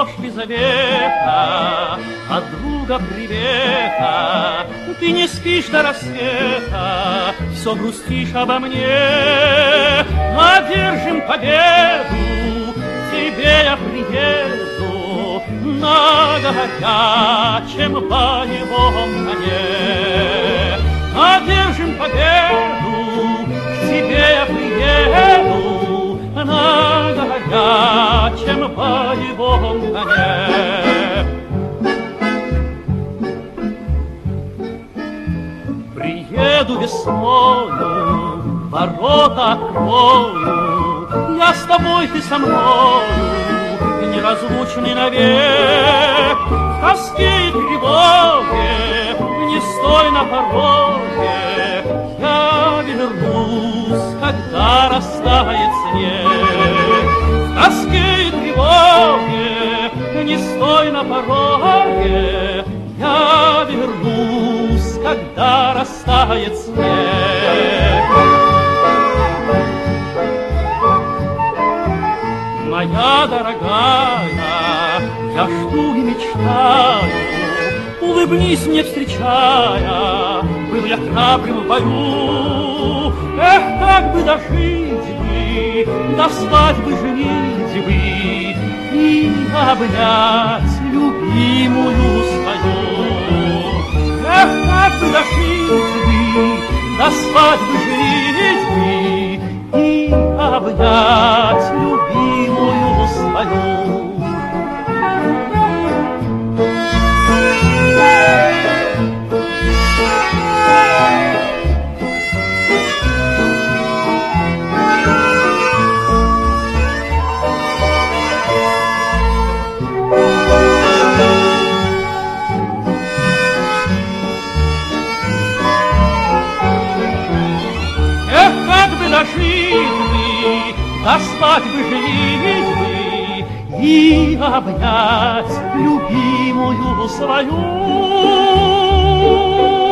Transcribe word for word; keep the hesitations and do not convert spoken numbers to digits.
ждешь без века от друга привета. Ты не спишь до рассвета, все грустишь обо мне. Одержим победу, к тебе я приеду на горячем боевом коне. Одержим победу, к тебе я приеду на горячем боевом коне. Приеду весною, ворота открою, я с тобой, ты со мною, неразлучны навек. В тоске и тревоге не стой на пороге, я вернусь, когда растает снег. В тоске и тревоге не стой на пороге, я вернусь, когда растает снег. Моя дорогая, я жду и мечтаю, улыбнись мне, встречая, был я храбрым в бою. Эх, как бы дожить бы, до свадьбы женить бы и обнять любимую свою. Эх, как бы дожить бы, до свадьбы женить бы и обнять любимую свою. До свадьбы женить бы и обнять любимую свою.